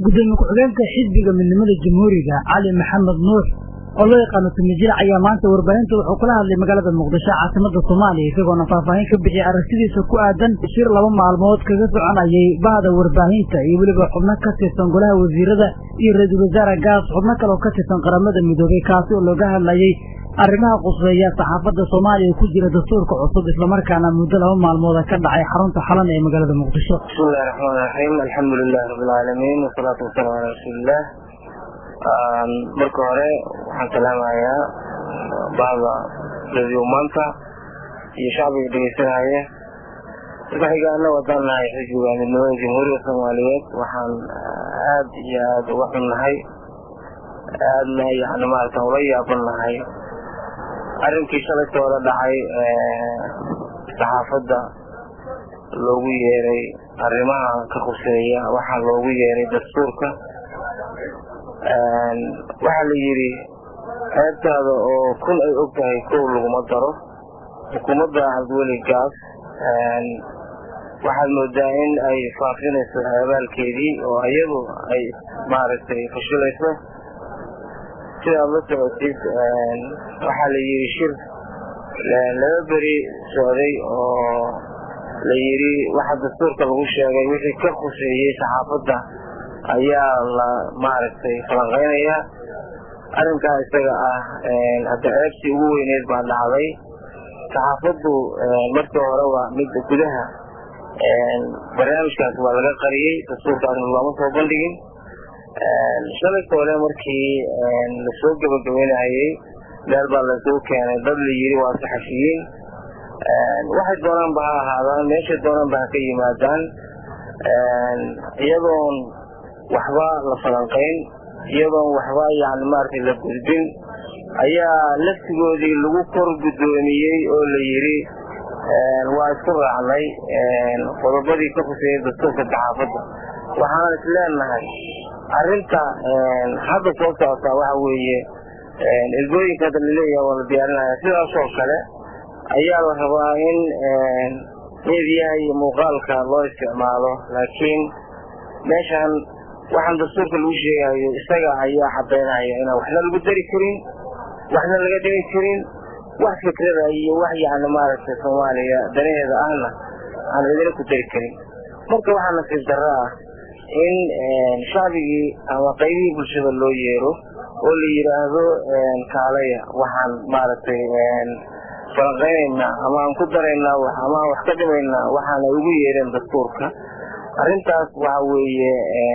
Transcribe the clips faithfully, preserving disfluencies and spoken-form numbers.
gudoomiye ku-xigeenka xisbiga midnimada jamhuuriga cali maxamed nuur oo loo yaqaano Tumijir ayaa maanta warbaahinta wuxuu kula hadlay magaalada Muqdisho caasimada Soomaaliya isagoona faahfaahin ka bixiyay aragtidiisa ku aadan shir laba maalmood kaga soconayay bahda warbaahinta iyo weliba xubno ka tirsan golaha wasiirada iyo ra'iisul wasaare gaas xubno kale oo ka tirsan qaramada midoobay kaasi oo looga hadlayay arrimaha quseeya saxaafadda Soomaaliya ku jira dastuurka cusub isla markaana muddo laba maalmood ka dhacay xarunta xalan ee magaalada Muqdisho. Bismillahir Rahmanir Rahim. Alhamdulillahi rabbil alamin wassalatu wassalamu ala rasulillah. marka hore waxaan salaamayaa bahda radio maanta iyo shacbiga dhegeysanaya waxaygaana wadanahay xisbiga midnimada jamhuuriga Soomaaliyeed waxaan aad iyo aad uga xunnahay aadna yani maaragtay uga yaabanahay arrinkii shalaytooda dhacay saxaafadda loogu yeeray arrimaha ka khuseeya waxaa loogu yeeray dastuurka waxaa la yidhi ceebtaada oo kun ay og tahay kow laguma daro xukuumadda cabdiweli gaas waxaad moodaa in ay faafinayso abaalkeedii oo iyadu ay maaragtay fashilayso sidaad la socotid waxaa la yidhi shir laba beri socday oo la yidhi waxa dastuurka lagu sheegay wixii ka khuseeyey saxaafadda ayaa la maaragtay falanqeynaya arrinkaa isaga ah hadda ceebtii ugu weyneed baa dhacday saxaafaddu markii hore waa mid gudaha barnaamijkaas waa laga qariyey dastuurkaasna looma soo bandhigin shalayka hore markii lasoo gabagabeynayay meel baa lasoo keenay dad la yidhi waa saxafiyiin waxay doonaanba ha ahaadaan meeshay doonaanba ha ka yimaadaan iyadoon waxba la falanqayn iyadoon waxba yani maaragtay la gudbin ayaa laftigoodii lagu kor guddoomiyey oo la yidhi waa isku raacnay qodobadii ka khuseeyay dastuurka saxaafadda waxaan is leenahay arrinta hadda soo socotaa waxa weeye ergooyinka hadda laleeyahay waa la diyaarinaya sidaasoo kale ayaa la rabaa in meediyaha iyo muuqaalka loo isticmaalo laakiin meeshan waxaan dastuurka lagu sheegayo isaga ayaa cadaynaya inaan waxna lagu dari karin waxna laga dhimi karin wax fikrada iyo wax yani maaragtay Soomaaliya danaheeda ahna aan idin ku dari karin marka waxaan nasiib darro ah in shacbigii ama qaybihii bulshada loo yeero oo la yiraahdo kaalaya waxaan maaragtay falanqeynaynaa ama aan ku daraynaa wax ama wax ka dhimaynaa waxaana ugu yeereen dastuurka arrintaas waxa weeye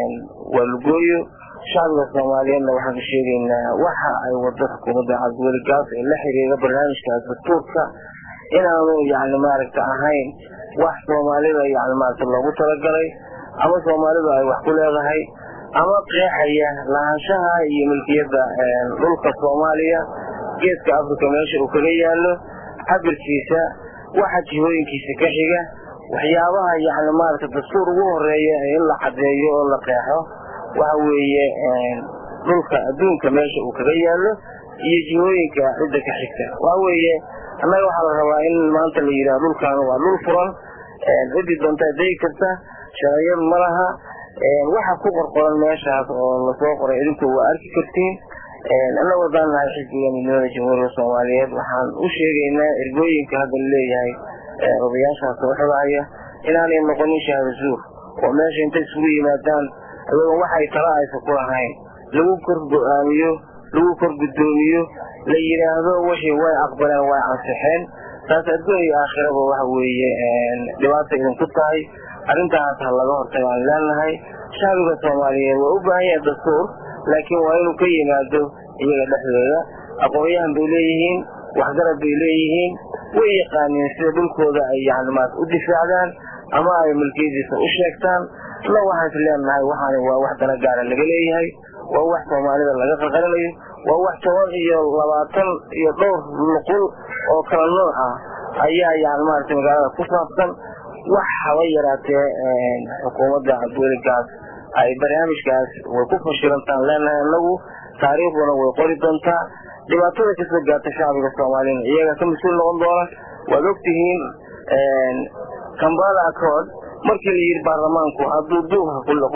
waa lugooyo shacbiga Soomaaliyeedna waxaan sheegaynaa waxa ay wada xukuumadda cabdiweli gaas ee la xiriira barnaamijkaas dastuurka inaanu yani maaragtay ahayn wax Soomaalida yani maaragtay loogu talagalay ama Soomaalidu ay wax ku leedahay ama qeexaya lahaanshaha iyo milkiyadda dhulka Soomaaliya geeska Afrika meesha uu kaga yaalo cabirkiisa waxa jihooyinkiisa ka xiga waxyaabaha yani maaragtay dastuur ugu horeeya in la cadeeyo oo la qeexo waxa weeye dhulka adduunka meesha uu kaga yaalo iyo jihooyinka cidda ka xigta waxa weeye annaga waxaa la rabaa in maanta la yidhaahdo dhulkan waa dhul furan cidii doonta day karta sharciyad ma laha waxa ku qorqoran meeshaas oo lasoo qoray idinku waa arki kartiin annaga wadanahay xisbiga midnimada jamhuuriga Soomaaliyeed waxaan u sheegaynaa ergooyinka hadda leeyahay odayaashaas oo xogaya inaanay noqonin shahaado zuur oo meesha intay isugu yimaadaan ayagoo waxay kala aysa ku lahayn lagu kor go'aamiyo lagu kor guddoomiyo la yiraahdo wixii way aqbaleen way ansixeen taas adduun iyo aakhiraba waxa weeye dhibaato idinku tahay arrintaas ha laga hortago aan leenahay shacbiga Soomaaliyeed waa u baahan yahay dastuur laakiin waa inuu ka yimaado iyaga dhexdooda aqoonyahan bay leeyihiin waxgarad bay leeyihiin way yaqaaniin sida dhulkooda ay yani maas u difaacdaan ama ay milkiyadiisa u sheegtaan la waxaan leenahay waxaan waa wax dana gaar laga leeyahay waa wax Soomaalida laga qalqalinayo waa wax toban iyo labaatan iyo dhowr nuqul oo kala nooc ah ayaa yani maaragtay magaalada ku saabsan wax haba yaraatee xukuumadda cabdiweli gaas ay barnaamijkaas way ku fashirantaan leenahay anagu taariikhduna way qori doontaa dhibaatada ka soo gaarta shacbiga Soomaaliyeed iyaga ka mas'uul noqon doona waad ogtihiin Kampala Accord markii la yiri baarlamaanku hadduu duuha ku laqo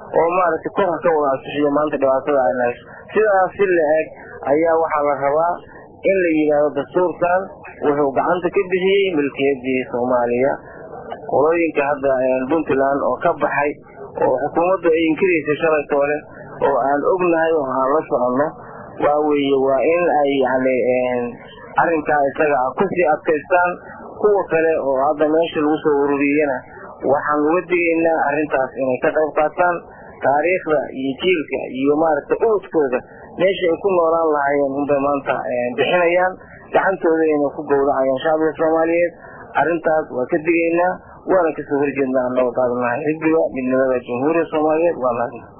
oo maaragtay kor ka wada asxiyo maanta dhibaatada ay leedahay sidaas si leeg ayaa waxaa la rabaa in la yiraahdo dastuurkan wuxuu gacanta ka bixiyay milkiyadii Soomaaliya qolooyinka hadda Puntland oo ka baxay oo xukuumadda ay inkirayso shalay toole oo aan ognahay oo aan la socono waa weeye waa in ay yani arrinka isaga ku sii adkaystaan kuwa kale oo hadda meesha lagu soo ururiyayna waxaan uga digaynaa arrintaas inay ka qayb qaataan taariikhda iyo jiilka iyo maaragtay uudkooda meesha ay ku noolaan lahaayeen inbay maanta bixinayaan gacantooda inay ku gowracayaan shacabka Soomaaliyeed arrintaas waa ka digaynaa waana ka soo horjeednaa annaga qaadanahay xisbiga midnimada jamhuuriyadda Soomaaliyeed waa mahadsan